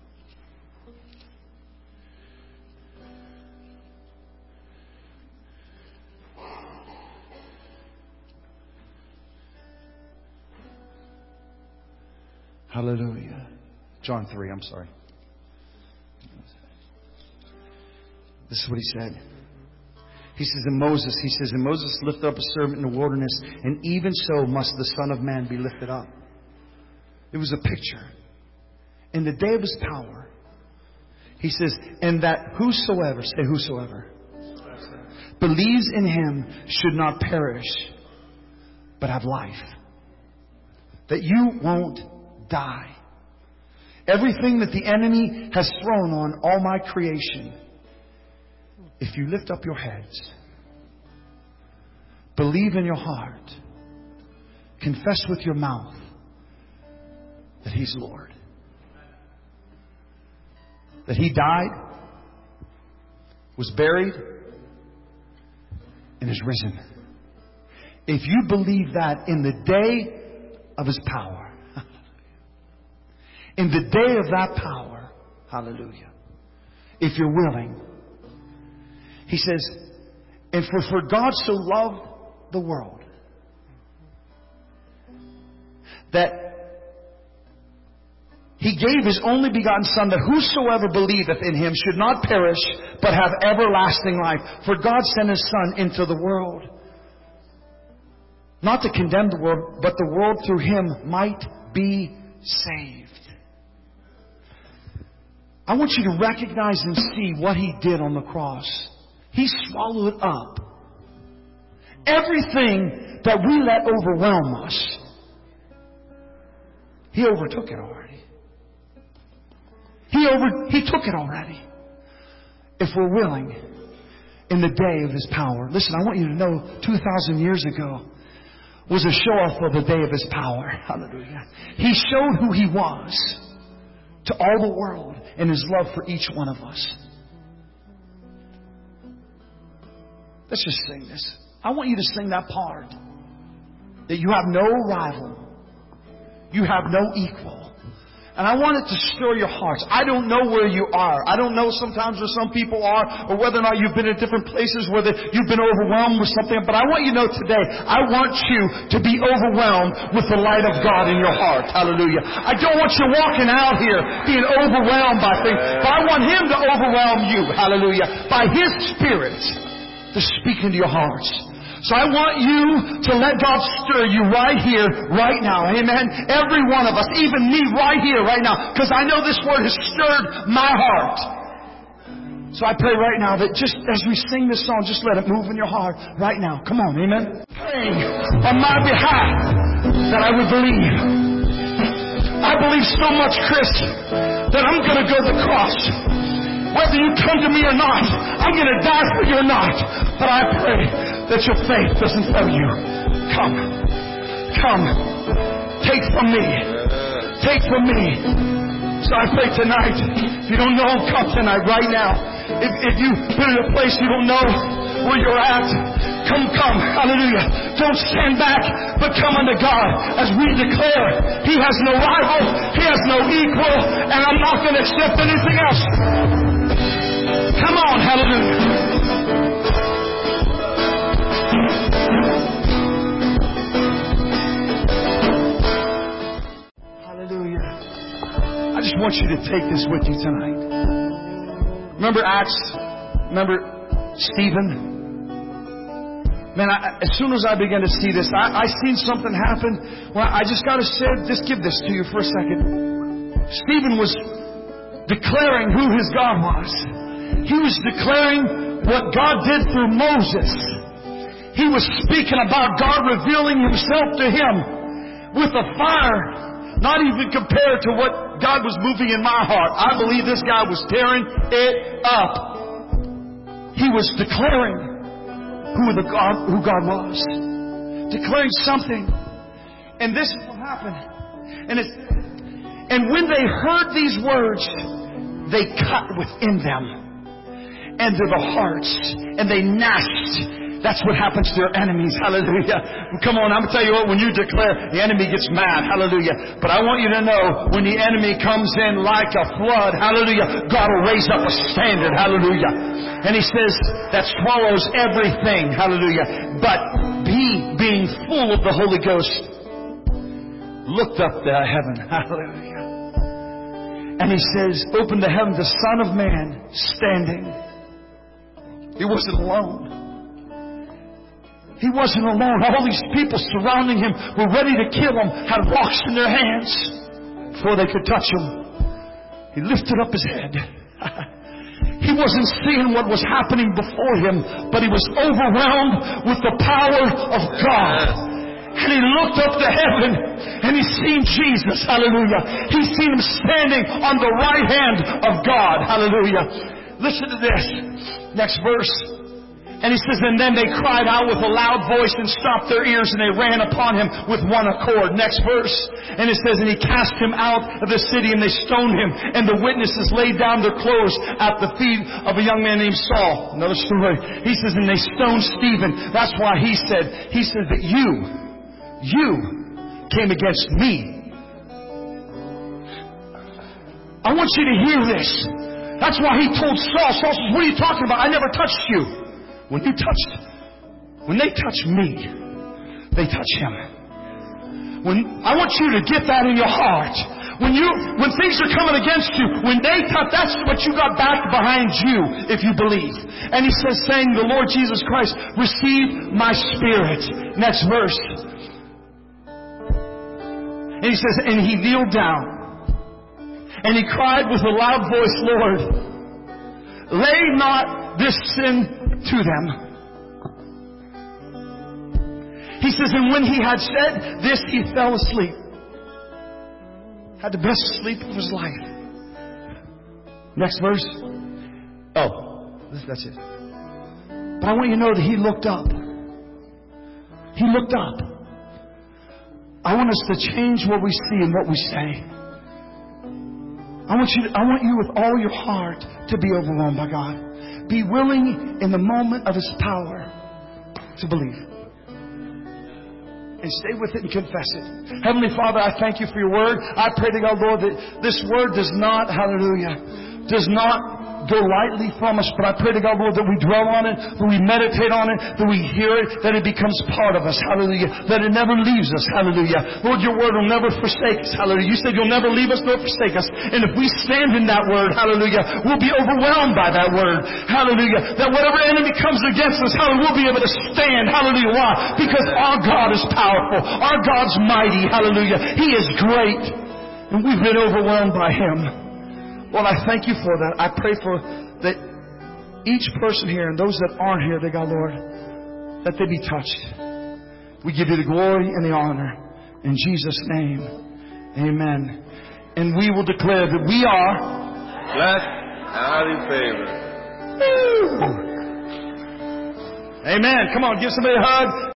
Hallelujah. John 3, I'm sorry. This is what he said. He says, and Moses lifted up a serpent in the wilderness, and even so must the Son of Man be lifted up. It was a picture. In the day of His power, He says, and that whosoever, say whosoever, believes in Him should not perish, but have life. That you won't die. Everything that the enemy has thrown on all my creation, if you lift up your heads, believe in your heart, confess with your mouth that He's Lord. That He died, was buried, and is risen. If you believe that in the day of His power, in the day of that power, hallelujah, if you're willing, He says, and for God so loved the world that He gave His only begotten Son, that whosoever believeth in Him should not perish, but have everlasting life. For God sent His Son into the world, not to condemn the world, but the world through Him might be saved. I want you to recognize and see what He did on the cross. He swallowed up everything that we let overwhelm us. He overtook it already. He took it already. If we're willing, in the day of His power. Listen, I want you to know 2,000 years ago was a show-off of the day of His power. Hallelujah. He showed who He was to all the world and His love for each one of us. Let's just sing this. I want you to sing that part. That you have no rival. You have no equal. And I want it to stir your hearts. I don't know where you are. I don't know sometimes where some people are, or whether or not you've been in different places, whether you've been overwhelmed with something. But I want you to know today, I want you to be overwhelmed with the light of God in your heart. Hallelujah. I don't want you walking out here being overwhelmed by things, but I want Him to overwhelm you. Hallelujah. By His Spirit to speak into your hearts. So I want you to let God stir you right here, right now. Amen. Every one of us, even me right here, right now. Because I know this word has stirred my heart. So I pray right now that just as we sing this song, just let it move in your heart right now. Come on, amen. Praying on my behalf that I would believe. I believe so much, Chris, that I'm going to go to the cross. Whether you come to me or not, I'm going to die for you or not. But I pray that your faith doesn't fail you. Come. Take from me. Take from me. So I pray tonight, if you don't know, come tonight, right now. If you've been in a place you don't know where you're at, come. Hallelujah. Don't stand back, but come unto God as we declare He has no rival, He has no equal, and I'm not going to accept anything else. Come on, hallelujah. Hallelujah. I just want you to take this with you tonight. Remember Acts? Remember Stephen? Man, as soon as I began to see this, I seen something happen. Well, I just got to say, just give this to you for a second. Stephen was declaring who his God was. He was declaring what God did through Moses. He was speaking about God revealing Himself to him with a fire, not even compared to what God was moving in my heart. I believe this guy was tearing it up. He was declaring who God was. Declaring something. And this is what happened. And when they heard these words, they cut within them and to the hearts, and they gnashed. That's what happens to their enemies. Hallelujah. Come on, I'm going to tell you what, when you declare, the enemy gets mad. Hallelujah. But I want you to know, when the enemy comes in like a flood, hallelujah, God will raise up a standard. Hallelujah. And He says, that swallows everything. Hallelujah. But He, being full of the Holy Ghost, looked up to heaven. Hallelujah. And He says, open the heaven, the Son of Man standing. He wasn't alone. He wasn't alone. All these people surrounding Him were ready to kill Him, had rocks in their hands before they could touch Him. He lifted up His head. He He wasn't seeing what was happening before him, but he was overwhelmed with the power of God. And he looked up to heaven and he seen Jesus. Hallelujah. He seen him standing on the right hand of God. Hallelujah. Listen to this. Next verse. And he says, and then they cried out with a loud voice and stopped their ears, and they ran upon him with one accord. Next verse. And it says, and he cast him out of the city, and they stoned him. And the witnesses laid down their clothes at the feet of a young man named Saul. Another story. He says, and they stoned Stephen. That's why he said that you came against me. I want you to hear this. That's why he told Saul, Saul says, what are you talking about? I never touched you. When they touch me, they touch him. I want you to get that in your heart. When things are coming against you, when they touch, that's what you got back behind you, if you believe. And he says, saying, the Lord Jesus Christ, receive my spirit. Next verse. And he says, and he kneeled down, and he cried with a loud voice, Lord, lay not this sin to them. He says, and when he had said this, he fell asleep. Had the best sleep of his life. Next verse. Oh, that's it. But I want you to know that he looked up. He looked up. I want us to change what we see and what we say. I want you with all your heart to be overwhelmed by God. Be willing in the moment of His power to believe. And stay with it and confess it. Heavenly Father, I thank You for Your Word. I pray to God, Lord, that this Word does not go lightly from us, but I pray to God, Lord, that we dwell on it, that we meditate on it, that we hear it, that it becomes part of us. Hallelujah. That it never leaves us. Hallelujah. Lord, Your Word will never forsake us. Hallelujah. You said You'll never leave us nor forsake us. And if we stand in that Word, hallelujah, we'll be overwhelmed by that Word. Hallelujah. That whatever enemy comes against us, hallelujah, we'll be able to stand. Hallelujah. Why? Because our God is powerful. Our God's mighty. Hallelujah. He is great. And we've been overwhelmed by Him. Lord, I thank You for that. I pray for that each person here and those that aren't here, dear God, Lord, that they be touched. We give You the glory and the honor. In Jesus' name, amen. And we will declare that we are blessed and highly favored. Amen. Come on, give somebody a hug.